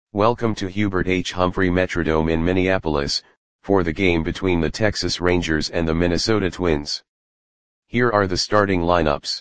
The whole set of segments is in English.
Welcome to Hubert H. Humphrey Metrodome in Minneapolis, for the game between the Texas Rangers and the Minnesota Twins. Here are the starting lineups.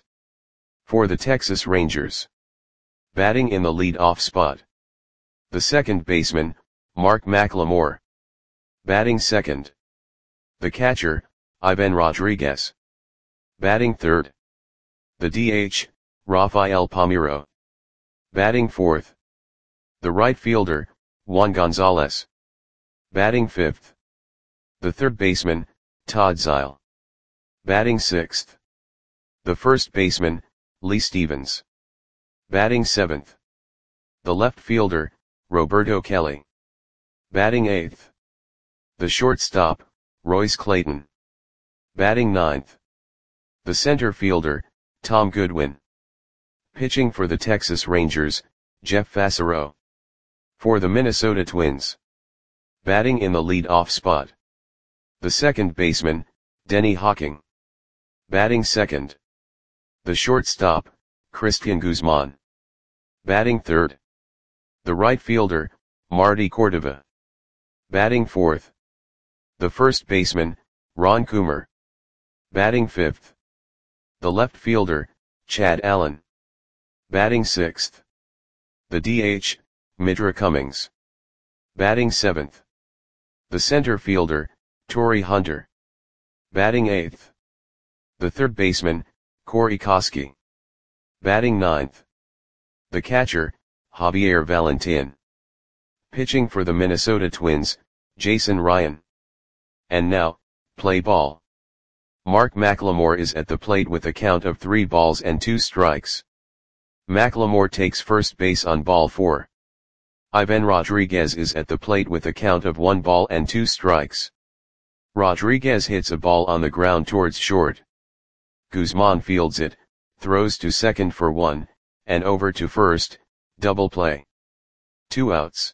For the Texas Rangers. Batting in the lead-off spot. The second baseman, Mark McLemore. Batting second. The catcher, Ivan Rodriguez. Batting third. The DH, Rafael Palmeiro. Batting fourth. The right fielder, Juan Gonzalez. Batting fifth. The third baseman, Todd Zeile. Batting sixth. The first baseman, Lee Stevens. Batting seventh. The left fielder, Roberto Kelly. Batting eighth. The shortstop, Royce Clayton. Batting ninth. The center fielder, Tom Goodwin. Pitching for the Texas Rangers, Jeff Fassero. For the Minnesota Twins. Batting in the lead-off spot. The second baseman, Denny Hawking. Batting second. The shortstop, Cristian Guzman. Batting third. The right fielder, Marty Cordova. Batting fourth. The first baseman, Ron Coomer. Batting fifth. The left fielder, Chad Allen. Batting sixth. The DH, Midra Cummings. Batting seventh. The center fielder, Torii Hunter. Batting eighth. The third baseman, Corey Koskie. Batting ninth. The catcher, Javier Valentin. Pitching for the Minnesota Twins, Jason Ryan. And now, play ball. Mark McLemore is at the plate with a count of 3 balls and 2 strikes. McLemore takes first base on ball 4. Ivan Rodriguez is at the plate with a count of 1 ball and 2 strikes. Rodriguez hits a ball on the ground towards short. Guzman fields it, throws to second for 1, and over to first, double play. 2 outs.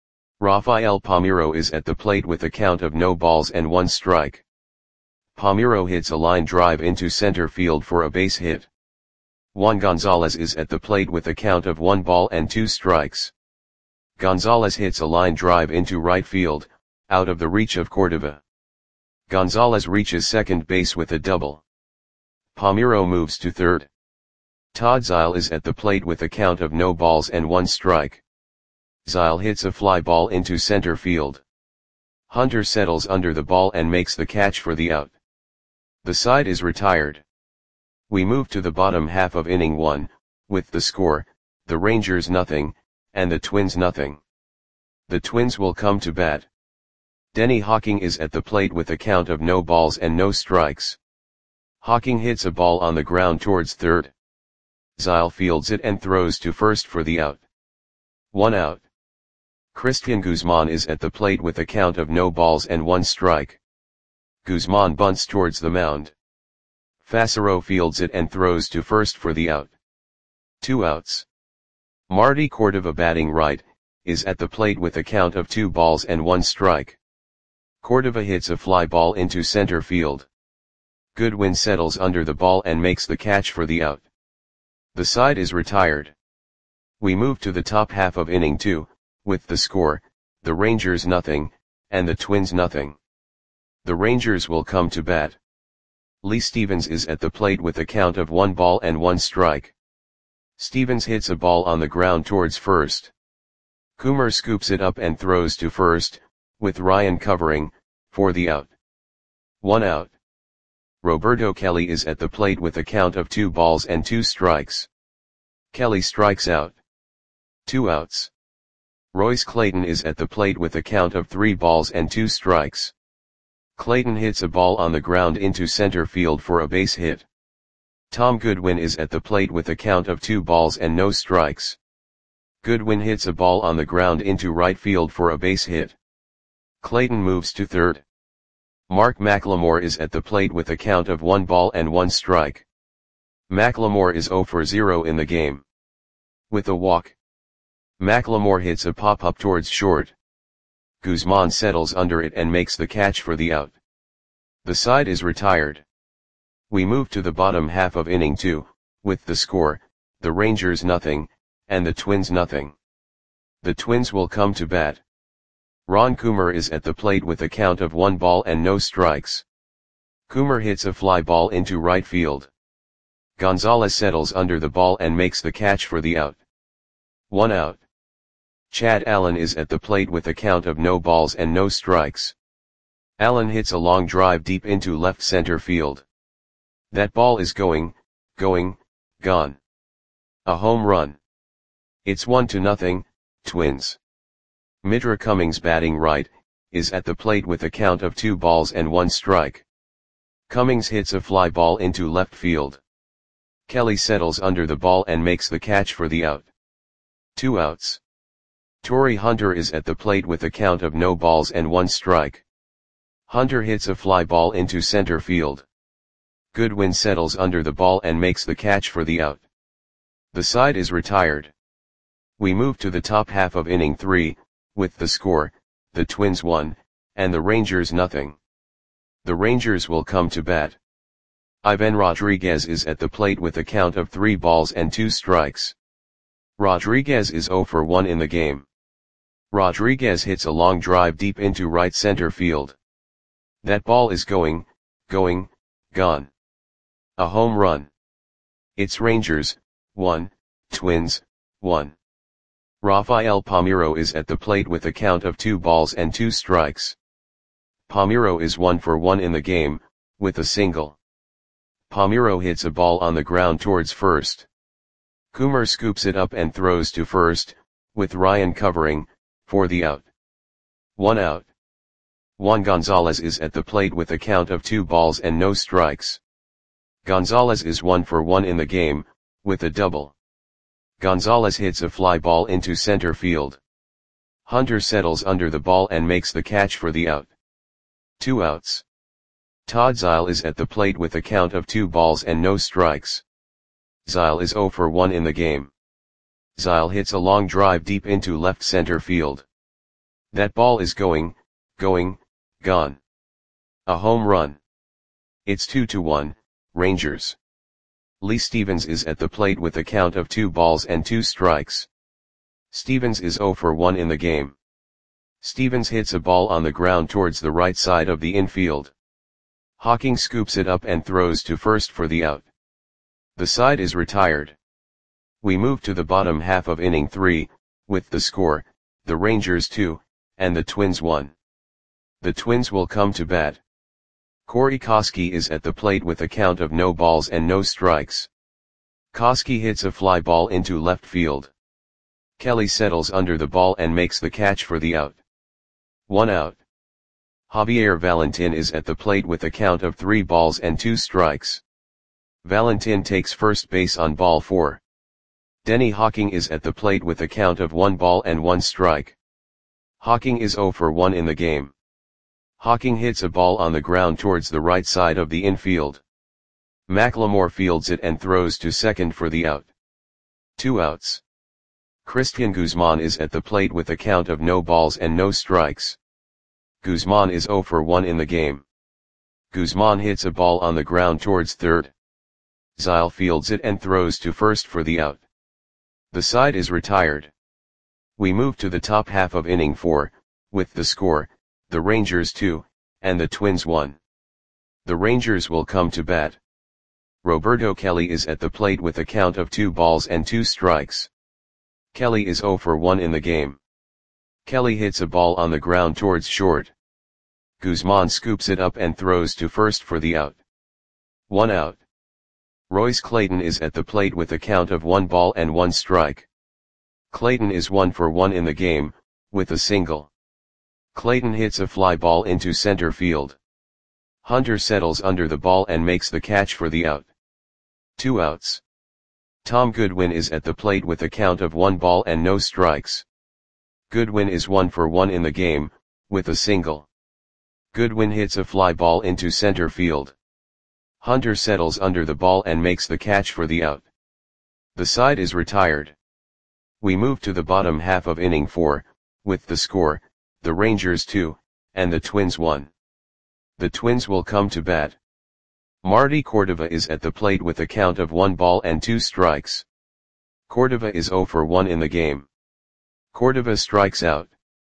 Rafael Palmeiro is at the plate with a count of no balls and 1 strike. Palmeiro hits a line drive into center field for a base hit. Juan Gonzalez is at the plate with a count of 1 ball and 2 strikes. Gonzalez hits a line drive into right field, out of the reach of Cordova. Gonzalez reaches second base with a double. Palmeiro moves to third. Todd Zeile is at the plate with a count of no balls and 1 strike. Zeile hits a fly ball into center field. Hunter settles under the ball and makes the catch for the out. The side is retired. We move to the bottom half of inning 1, with the score, the Rangers nothing, and the Twins nothing. The Twins will come to bat. Denny Hawking is at the plate with a count of no balls and no strikes. Hawking hits a ball on the ground towards third. Zeile fields it and throws to first for the out. 1 out. Cristian Guzman is at the plate with a count of no balls and 1 strike. Guzman bunts towards the mound. Fassero fields it and throws to first for the out. 2 outs. Marty Cordova batting right, is at the plate with a count of 2 balls and 1 strike. Cordova hits a fly ball into center field. Goodwin settles under the ball and makes the catch for the out. The side is retired. We move to the top half of inning 2, with the score, the Rangers nothing, and the Twins nothing. The Rangers will come to bat. Lee Stevens is at the plate with a count of 1 ball and 1 strike. Stevens hits a ball on the ground towards first. Coomer scoops it up and throws to first, with Ryan covering, for the out. 1 out. Roberto Kelly is at the plate with a count of 2 balls and 2 strikes. Kelly strikes out. 2 outs. Royce Clayton is at the plate with a count of 3 balls and 2 strikes. Clayton hits a ball on the ground into center field for a base hit. Tom Goodwin is at the plate with a count of 2 balls and no strikes. Goodwin hits a ball on the ground into right field for a base hit. Clayton moves to third. Mark McLemore is at the plate with a count of 1 ball and 1 strike. McLemore is 0 for 0 in the game. With a walk. McLemore hits a pop-up towards short. Guzman settles under it and makes the catch for the out. The side is retired. We move to the bottom half of inning 2, with the score, the Rangers nothing, and the Twins nothing. The Twins will come to bat. Ron Coomer is at the plate with a count of 1 ball and no strikes. Coomer hits a fly ball into right field. Gonzalez settles under the ball and makes the catch for the out. 1 out. Chad Allen is at the plate with a count of no balls and no strikes. Allen hits a long drive deep into left center field. That ball is going, gone. A home run. It's 1-0, Twins. Mitra Cummings, batting right, is at the plate with a count of 2 balls and 1 strike. Cummings hits a fly ball into left field. Kelly settles under the ball and makes the catch for the out. 2 outs. Torrey Hunter is at the plate with a count of no balls and 1 strike. Hunter hits a fly ball into center field. Goodwin settles under the ball and makes the catch for the out. The side is retired. We move to the top half of inning 3, with the score, the Twins 1, and the Rangers 0. The Rangers will come to bat. Ivan Rodriguez is at the plate with a count of 3 balls and 2 strikes. Rodriguez is 0 for 1 in the game. Rodriguez hits a long drive deep into right center field. That ball is going, gone. A home run. It's Rangers 1, Twins 1. Rafael Palmeiro is at the plate with a count of 2 balls and 2 strikes. Palmeiro is 1 for 1 in the game, with a single. Palmeiro hits a ball on the ground towards first. Coomer scoops it up and throws to first, with Ryan covering, for the out. 1 out. Juan Gonzalez is at the plate with a count of 2 balls and no strikes. Gonzalez is 1 for 1 in the game, with a double. Gonzalez hits a fly ball into center field. Hunter settles under the ball and makes the catch for the out. 2 outs. Todd Zeile is at the plate with a count of 2 balls and no strikes. Zeile is 0 for 1 in the game. Zeile hits a long drive deep into left center field. That ball is going, gone. A home run. It's 2-1, Rangers. Lee Stevens is at the plate with a count of 2 balls and 2 strikes. Stevens is 0 for 1 in the game. Stevens hits a ball on the ground towards the right side of the infield. Hawking scoops it up and throws to first for the out. The side is retired. We move to the bottom half of inning 3, with the score, the Rangers 2, and the Twins 1. The Twins will come to bat. Corey Koskie is at the plate with a count of no balls and no strikes. Koskie hits a fly ball into left field. Kelly settles under the ball and makes the catch for the out. 1 out. Javier Valentin is at the plate with a count of 3 balls and 2 strikes. Valentin takes first base on ball 4. Denny Hawking is at the plate with a count of 1 ball and 1 strike. Hawking is 0 for 1 in the game. Hawking hits a ball on the ground towards the right side of the infield. McLemore fields it and throws to second for the out. 2 outs. Christian Guzman is at the plate with a count of no balls and no strikes. Guzman is 0 for 1 in the game. Guzman hits a ball on the ground towards third. Zeile fields it and throws to first for the out. The side is retired. We move to the top half of inning 4, with the score, the Rangers 2, and the Twins 1. The Rangers will come to bat. Roberto Kelly is at the plate with a count of 2 balls and 2 strikes. Kelly is 0 for 1 in the game. Kelly hits a ball on the ground towards short. Guzman scoops it up and throws to first for the out. 1 out. Royce Clayton is at the plate with a count of 1 ball and 1 strike. Clayton is 1 for 1 in the game, with a single. Clayton hits a fly ball into center field. Hunter settles under the ball and makes the catch for the out. 2 outs. Tom Goodwin is at the plate with a count of 1 ball and no strikes. Goodwin is 1 for 1 in the game, with a single. Goodwin hits a fly ball into center field. Hunter settles under the ball and makes the catch for the out. The side is retired. We move to the bottom half of inning 4, with the score, the Rangers 2, and the Twins 1. The Twins will come to bat. Marty Cordova is at the plate with a count of 1 ball and 2 strikes. Cordova is 0 for 1 in the game. Cordova strikes out.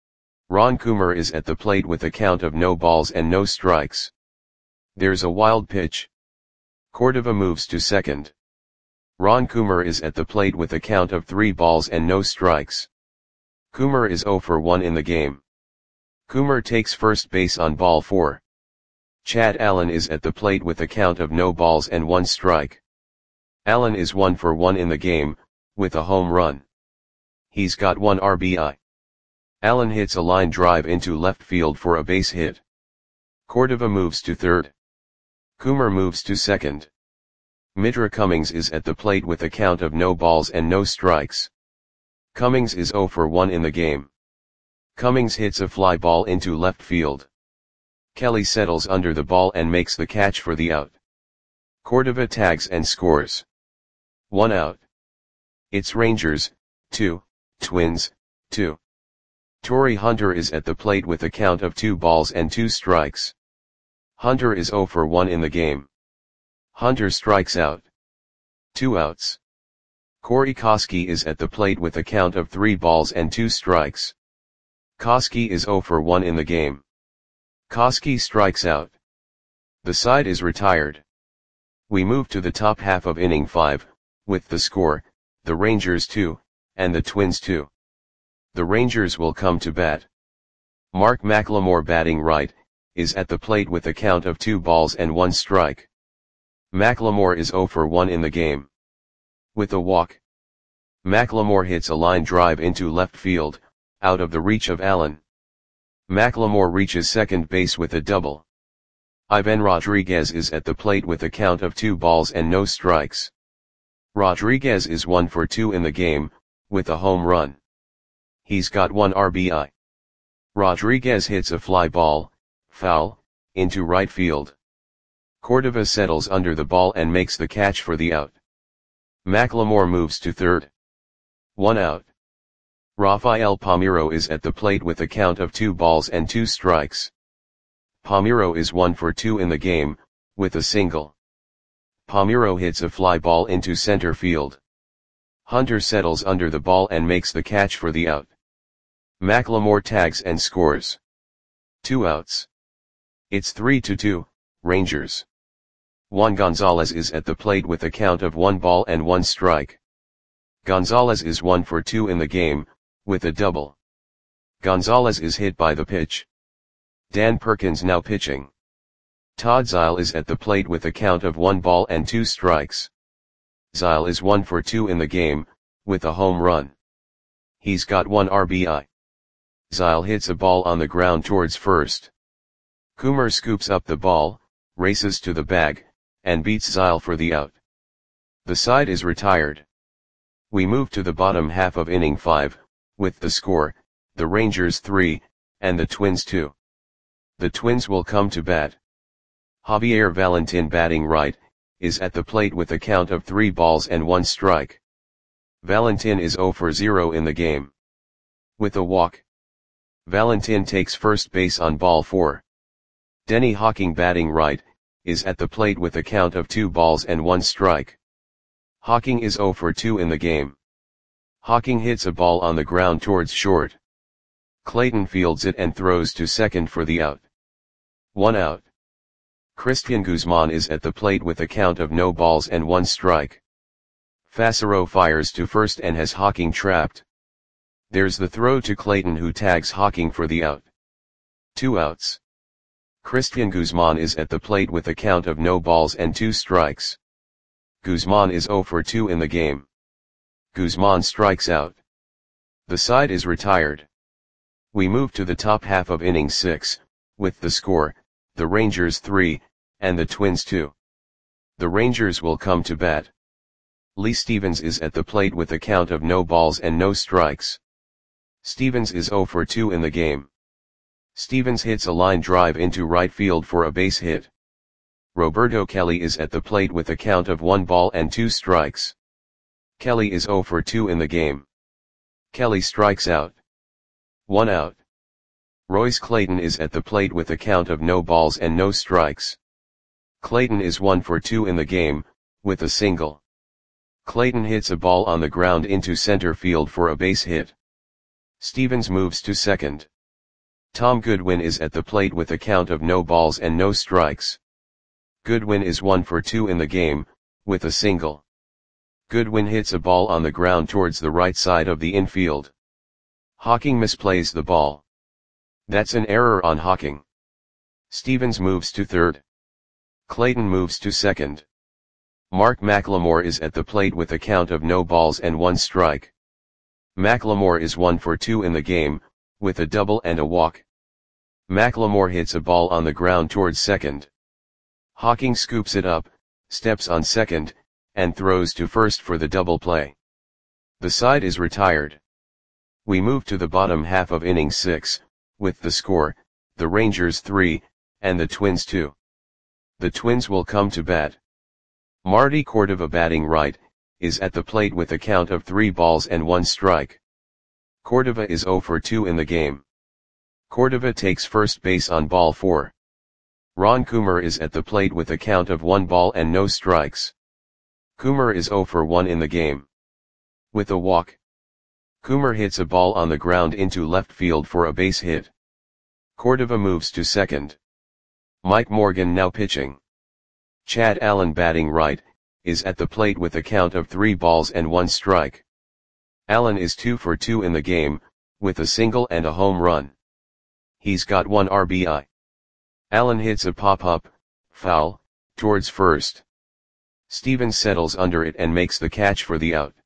Ron Coomer is at the plate with a count of no balls and no strikes. There's a wild pitch. Cordova moves to second. Ron Coomer is at the plate with a count of 3 balls and no strikes. Coomer is 0 for 1 in the game. Coomer takes first base on ball 4. Chad Allen is at the plate with a count of no balls and 1 strike. Allen is 1 for 1 in the game, with a home run. He's got 1 RBI. Allen hits a line drive into left field for a base hit. Cordova moves to third. Coomer moves to second. Mitra Cummings is at the plate with a count of no balls and no strikes. Cummings is 0 for 1 in the game. Cummings hits a fly ball into left field. Kelly settles under the ball and makes the catch for the out. Cordova tags and scores. 1 out. It's Rangers, 2, Twins, 2. Torrey Hunter is at the plate with a count of 2 balls and 2 strikes. Hunter is 0 for 1 in the game. Hunter strikes out. 2 outs. Corey Koskie is at the plate with a count of 3 balls and 2 strikes. Koskie is 0 for 1 in the game. Koskie strikes out. The side is retired. We move to the top half of inning 5, with the score, the Rangers 2, and the Twins 2. The Rangers will come to bat. Mark McLemore batting right, is at the plate with a count of 2 balls and 1 strike. McLemore is 0 for 1 in the game. With a walk. McLemore hits a line drive into left field, out of the reach of Allen. McLemore reaches second base with a double. Ivan Rodriguez is at the plate with a count of 2 balls and no strikes. Rodriguez is 1 for 2 in the game, with a home run. He's got 1 RBI. Rodriguez hits a fly ball, foul, into right field. Cordova settles under the ball and makes the catch for the out. McLemore moves to third. 1 out. Rafael Palmeiro is at the plate with a count of 2 balls and 2 strikes. Palmeiro is 1 for 2 in the game, with a single. Palmeiro hits a fly ball into center field. Hunter settles under the ball and makes the catch for the out. McLemore tags and scores. 2 outs. It's 3-2, Rangers. Juan Gonzalez is at the plate with a count of 1 ball and 1 strike. Gonzalez is 1 for 2 in the game, with a double. Gonzalez is hit by the pitch. Dan Perkins now pitching. Todd Zeile is at the plate with a count of 1 ball and 2 strikes. Zeile is 1 for 2 in the game, with a home run. He's got 1 RBI. Zeile hits a ball on the ground towards first. Coomer scoops up the ball, races to the bag, and beats Zeile for the out. The side is retired. We move to the bottom half of inning 5, with the score, the Rangers 3, and the Twins 2. The Twins will come to bat. Javier Valentin batting right, is at the plate with a count of 3 balls and 1 strike. Valentin is 0 for 0 in the game. With a walk. Valentin takes first base on ball 4. Denny Hawking batting right, is at the plate with a count of 2 balls and 1 strike. Hawking is 0 for 2 in the game. Hawking hits a ball on the ground towards short. Clayton fields it and throws to second for the out. 1 out. Christian Guzman is at the plate with a count of no balls and 1 strike. Fassero fires to first and has Hawking trapped. There's the throw to Clayton, who tags Hawking for the out. 2 outs. Christian Guzman is at the plate with a count of no balls and 2 strikes. Guzman is 0 for 2 in the game. Guzman strikes out. The side is retired. We move to the top half of inning 6, with the score, the Rangers 3, and the Twins 2. The Rangers will come to bat. Lee Stevens is at the plate with a count of no balls and no strikes. Stevens is 0 for 2 in the game. Stevens hits a line drive into right field for a base hit. Roberto Kelly is at the plate with a count of 1 ball and 2 strikes. Kelly is 0 for 2 in the game. Kelly strikes out. 1 out. Royce Clayton is at the plate with a count of no balls and no strikes. Clayton is 1 for 2 in the game, with a single. Clayton hits a ball on the ground into center field for a base hit. Stevens moves to second. Tom Goodwin is at the plate with a count of no balls and no strikes. Goodwin is 1 for 2 in the game, with a single. Goodwin hits a ball on the ground towards the right side of the infield. Hawking misplays the ball. That's an error on Hawking. Stevens moves to third. Clayton moves to second. Mark McLemore is at the plate with a count of no balls and 1 strike. McLemore is 1 for 2 in the game, with a double and a walk. McLemore hits a ball on the ground towards second. Hawking scoops it up, steps on second, and throws to first for the double play. The side is retired. We move to the bottom half of inning 6, with the score, the Rangers 3, and the Twins 2. The Twins will come to bat. Marty Cordova, batting right, is at the plate with a count of 3 balls and 1 strike. Cordova is 0 for 2 in the game. Cordova takes first base on ball 4. Ron Coomer is at the plate with a count of 1 ball and no strikes. Coomer is 0 for 1 in the game. With a walk. Coomer hits a ball on the ground into left field for a base hit. Cordova moves to second. Mike Morgan now pitching. Chad Allen, batting right, is at the plate with a count of 3 balls and 1 strike. Allen is 2 for 2 in the game, with a single and a home run. He's got 1 RBI. Allen hits a pop-up, foul, towards first. Stevens settles under it and makes the catch for the out.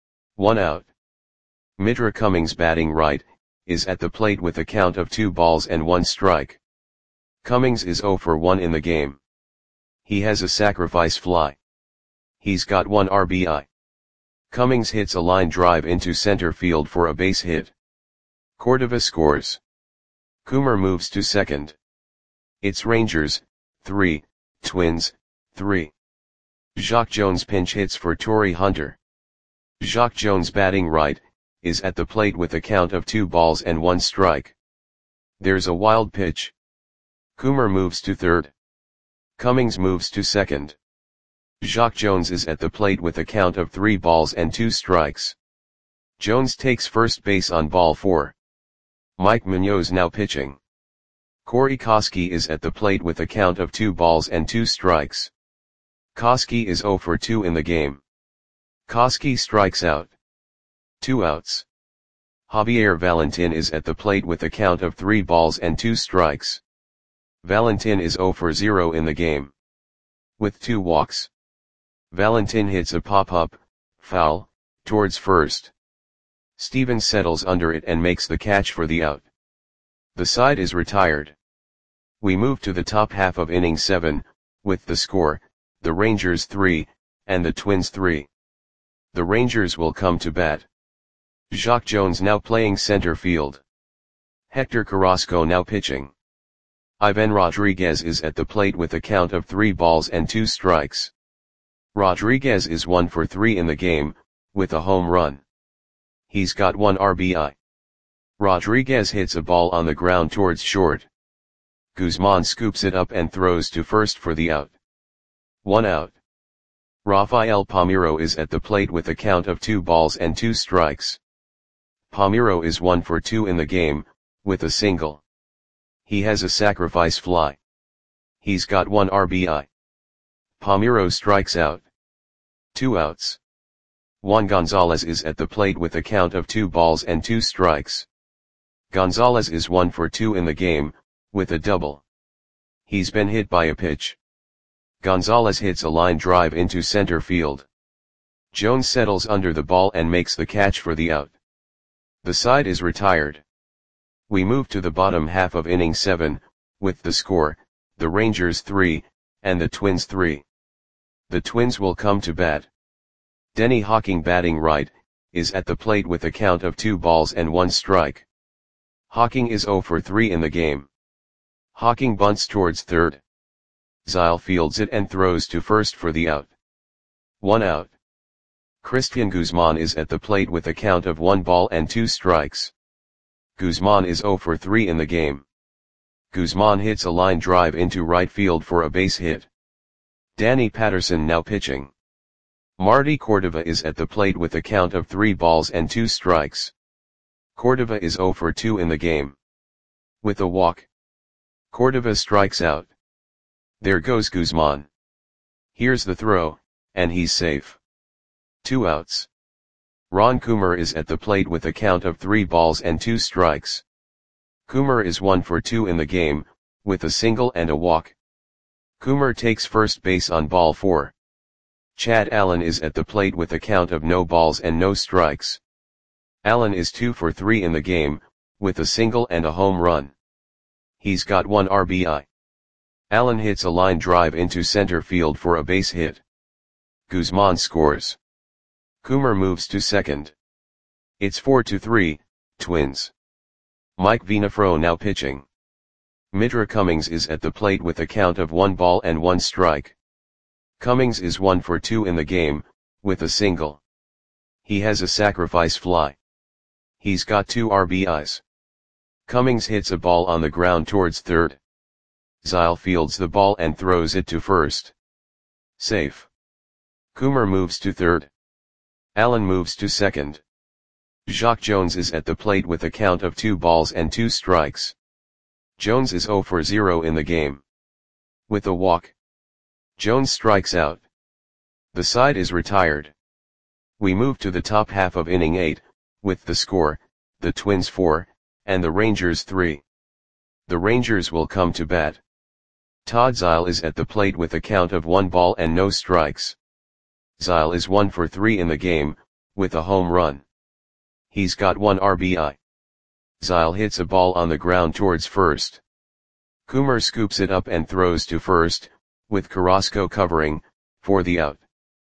1 out. Mitra Cummings, batting right, is at the plate with a count of 2 balls and 1 strike. Cummings is 0 for 1 in the game. He has a sacrifice fly. He's got 1 RBI. Cummings hits a line drive into center field for a base hit. Cordova scores. Coomer moves to second. It's Rangers 3, Twins 3. Jacque Jones pinch hits for Torii Hunter. Jacque Jones, batting right, is at the plate with a count of 2 balls and 1 strike. There's a wild pitch. Coomer moves to third. Cummings moves to second. Jacque Jones is at the plate with a count of 3 balls and 2 strikes. Jones takes first base on ball 4. Mike Munoz now pitching. Corey Koskie is at the plate with a count of 2 balls and 2 strikes. Koskie is 0 for 2 in the game. Koskie strikes out. 2 outs. Javier Valentin is at the plate with a count of 3 balls and 2 strikes. Valentin is 0 for 0 in the game. With 2 walks. Valentin hits a pop-up, foul, towards first. Stevens settles under it and makes the catch for the out. The side is retired. We move to the top half of inning 7, with the score, the Rangers 3, and the Twins 3. The Rangers will come to bat. Jacque Jones now playing center field. Hector Carrasco now pitching. Ivan Rodriguez is at the plate with a count of 3 balls and 2 strikes. Rodriguez is 1 for 3 in the game, with a home run. He's got 1 RBI. Rodriguez hits a ball on the ground towards short. Guzman scoops it up and throws to first for the out. 1 out. Rafael Palmeiro is at the plate with a count of 2 balls and 2 strikes. Palmeiro is 1 for 2 in the game, with a single. He has a sacrifice fly. He's got 1 RBI. Palmeiro strikes out. 2 outs. Juan Gonzalez is at the plate with a count of 2 balls and 2 strikes. Gonzalez is 1 for 2 in the game, with a double. He's been hit by a pitch. Gonzalez hits a line drive into center field. Jones settles under the ball and makes the catch for the out. The side is retired. We move to the bottom half of inning 7, with the score, the Rangers 3, and the Twins 3. The Twins will come to bat. Denny Hawking, batting right, is at the plate with a count of 2 balls and 1 strike. Hawking is 0 for 3 in the game. Hawking bunts towards third. Zile fields it and throws to first for the out. 1 out. Christian Guzman is at the plate with a count of 1 ball and 2 strikes. Guzman is 0 for 3 in the game. Guzman hits a line drive into right field for a base hit. Danny Patterson now pitching. Marty Cordova is at the plate with a count of 3 balls and 2 strikes. Cordova is 0 for 2 in the game. With a walk, Cordova strikes out. There goes Guzman. Here's the throw, and he's safe. 2 outs. Ron Coomer is at the plate with a count of 3 balls and 2 strikes. Coomer is 1 for 2 in the game, with a single and a walk. Coomer takes first base on ball 4. Chad Allen is at the plate with a count of no balls and no strikes. Allen is 2 for 3 in the game, with a single and a home run. He's got 1 RBI. Allen hits a line drive into center field for a base hit. Guzman scores. Coomer moves to second. It's 4-3, Twins. Mike Venafro now pitching. Mitra Cummings is at the plate with a count of 1 ball and 1 strike. Cummings is 1 for 2 in the game, with a single. He has a sacrifice fly. He's got 2 RBIs. Cummings hits a ball on the ground towards third. Zile fields the ball and throws it to first. Safe. Coomer moves to third. Allen moves to second. Jacque Jones is at the plate with a count of 2 balls and 2 strikes. Jones is 0 for 0 in the game. With a walk, Jones strikes out. The side is retired. We move to the top half of inning 8, with the score, the Twins 4, and the Rangers 3. The Rangers will come to bat. Todd Zile is at the plate with a count of 1 ball and no strikes. Zile is 1 for 3 in the game, with a home run. He's got 1 RBI. Zile hits a ball on the ground towards first. Coomer scoops it up and throws to first, with Carrasco covering, for the out.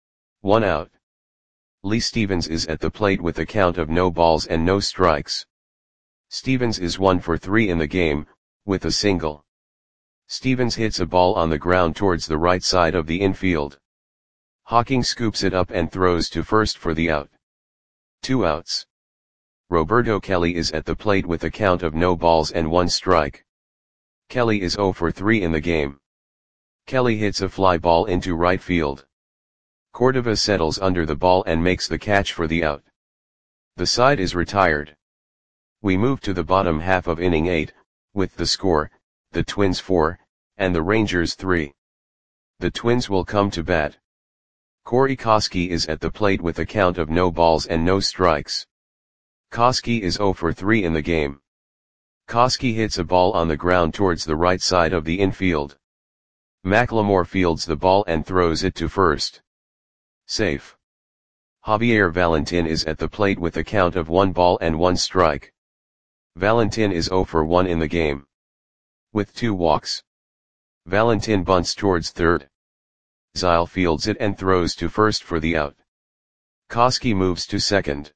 1 out. Lee Stevens is at the plate with a count of no balls and no strikes. Stevens is 1 for 3 in the game, with a single. Stevens hits a ball on the ground towards the right side of the infield. Hawking scoops it up and throws to first for the out. 2 outs. Roberto Kelly is at the plate with a count of no balls and 1 strike. Kelly is 0 for 3 in the game. Kelly hits a fly ball into right field. Cordova settles under the ball and makes the catch for the out. The side is retired. We move to the bottom half of inning 8, with the score, the Twins 4, and the Rangers 3. The Twins will come to bat. Corey Koskie is at the plate with a count of no balls and no strikes. Koskie is 0 for 3 in the game. Koskie hits a ball on the ground towards the right side of the infield. McLemore fields the ball and throws it to first. Safe. Javier Valentin is at the plate with a count of 1 ball and 1 strike. Valentin is 0 for 1 in the game. With 2 walks. Valentin bunts towards third. Zile fields it and throws to first for the out. Koskie moves to second.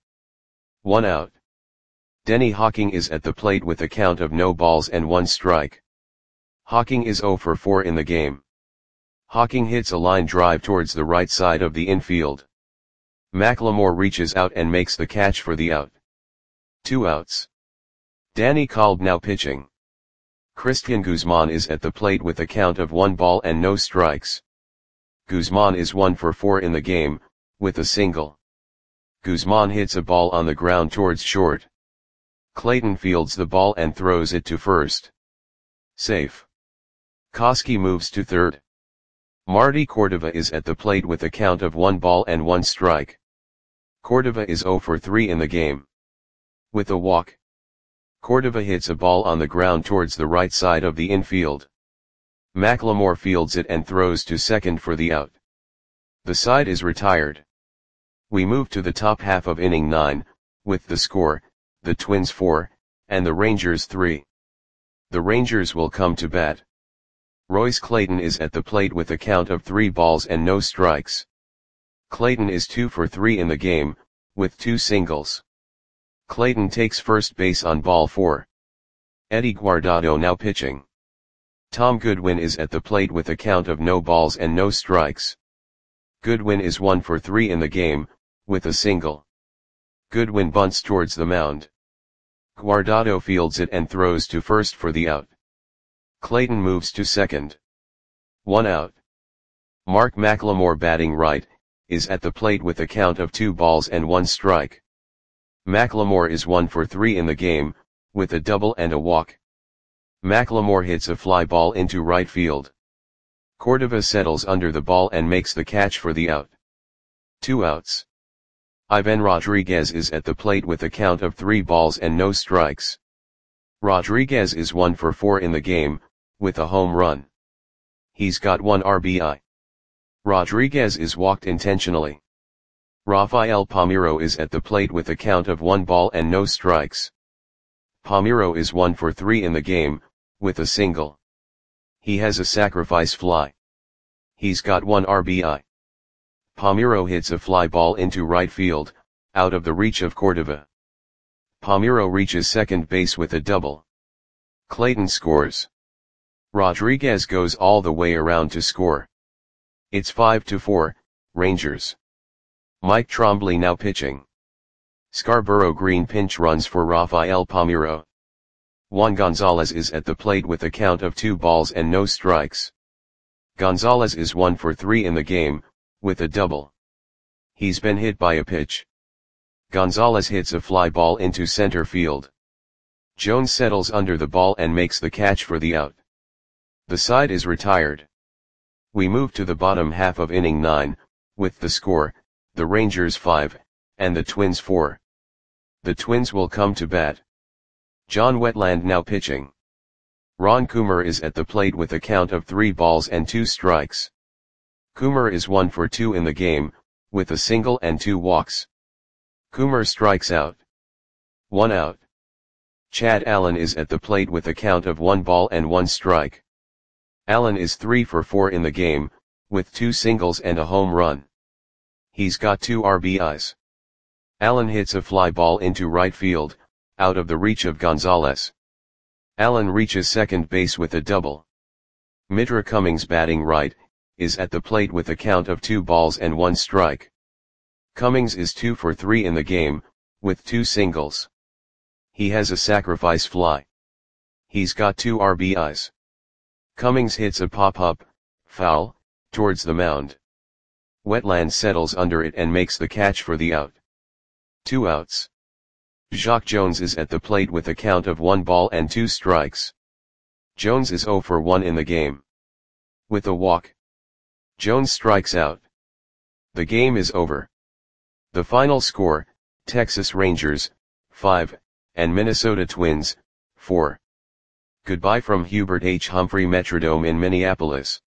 1 out. Denny Hawking is at the plate with a count of no balls and 1 strike. Hawking is 0 for 4 in the game. Hawking hits a line drive towards the right side of the infield. McLemore reaches out and makes the catch for the out. 2 outs. Danny Kolb now pitching. Christian Guzman is at the plate with a count of 1 ball and no strikes. Guzman is 1 for 4 in the game, with a single. Guzman hits a ball on the ground towards short. Clayton fields the ball and throws it to first. Safe. Koskie moves to third. Marty Cordova is at the plate with a count of 1 ball and 1 strike. Cordova is 0 for 3 in the game. With a walk, Cordova hits a ball on the ground towards the right side of the infield. McLemore fields it and throws to second for the out. The side is retired. We move to the top half of inning 9, with the score, the Twins 4, and the Rangers 3. The Rangers will come to bat. Royce Clayton is at the plate with a count of 3 balls and no strikes. Clayton is 2 for 3 in the game, with 2 singles. Clayton takes first base on ball 4. Eddie Guardado now pitching. Tom Goodwin is at the plate with a count of no balls and no strikes. Goodwin is 1 for 3 in the game, with a single. Goodwin bunts towards the mound. Guardado fields it and throws to first for the out. Clayton moves to second. 1 out. Mark McLemore batting right, is at the plate with a count of 2 balls and 1 strike. Macklemore is 1 for 3 in the game, with a double and a walk. Macklemore hits a fly ball into right field. Cordova settles under the ball and makes the catch for the out. 2 outs. Ivan Rodriguez is at the plate with a count of 3 balls and no strikes. Rodriguez is 1 for 4 in the game, with a home run. He's got 1 RBI. Rodriguez is walked intentionally. Rafael Palmeiro is at the plate with a count of 1 ball and no strikes. Palmeiro is 1 for 3 in the game, with a single. He has a sacrifice fly. He's got 1 RBI. Palmeiro hits a fly ball into right field, out of the reach of Cordova. Palmeiro reaches second base with a double. Clayton scores. Rodriguez goes all the way around to score. It's 5-4, Rangers. Mike Trombley now pitching. Scarborough Green pinch runs for Rafael Palmeiro. Juan Gonzalez is at the plate with a count of 2 balls and no strikes. Gonzalez is 1 for 3 in the game, with a double. He's been hit by a pitch. Gonzalez hits a fly ball into center field. Jones settles under the ball and makes the catch for the out. The side is retired. We move to the bottom half of inning 9, with the score, the Rangers 5, and the Twins 4. The Twins will come to bat. John Wetland now pitching. Ron Coomer is at the plate with a count of 3 balls and 2 strikes. Coomer is 1 for 2 in the game, with a single and 2 walks. Coomer strikes out. 1 out. Chad Allen is at the plate with a count of 1 ball and 1 strike. Allen is 3 for 4 in the game, with 2 singles and a home run. He's got 2 RBIs. Allen hits a fly ball into right field, out of the reach of Gonzalez. Allen reaches second base with a double. Mitra Cummings batting right, is at the plate with a count of 2 balls and 1 strike. Cummings is 2 for 3 in the game, with 2 singles. He has a sacrifice fly. He's got 2 RBIs. Cummings hits a pop-up, foul, towards the mound. Wetland settles under it and makes the catch for the out. 2 outs. Jacque Jones is at the plate with a count of 1 ball and 2 strikes. Jones is 0 for 1 in the game. With a walk, Jones strikes out. The game is over. The final score, Texas Rangers, 5, and Minnesota Twins, 4. Goodbye from Hubert H. Humphrey Metrodome in Minneapolis.